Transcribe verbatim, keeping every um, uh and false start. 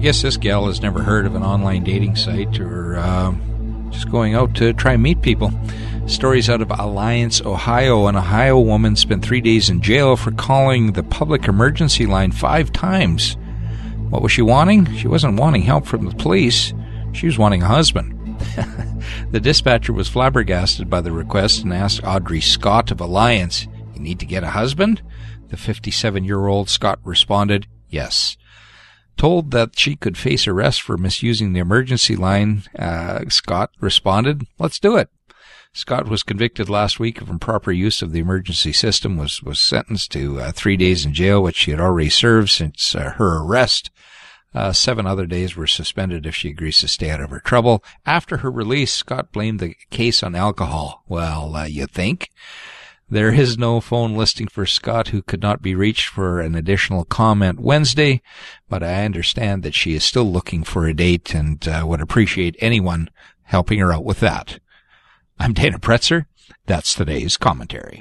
guess this gal has never heard of an online dating site or uh, just going out to try and meet people. Stories out of Alliance, Ohio. An Ohio woman spent three days in jail for calling the public emergency line five times. What was she wanting? She wasn't wanting help from the police. She was wanting a husband. The dispatcher was flabbergasted by the request and asked Audrey Scott of Alliance, "You need to get a husband?" The fifty-seven-year-old Scott responded, "Yes." Told that she could face arrest for misusing the emergency line, uh, Scott responded, "Let's do it." Scott was convicted last week of improper use of the emergency system, was, was sentenced to uh, three days in jail, which she had already served since uh, her arrest. Uh, seven other days were suspended if she agrees to stay out of her trouble. After her release, Scott blamed the case on alcohol. Well, uh, you think? There is no phone listing for Scott, who could not be reached for an additional comment Wednesday, but I understand that she is still looking for a date and uh, would appreciate anyone helping her out with that. I'm Dana Pretzer. That's today's commentary.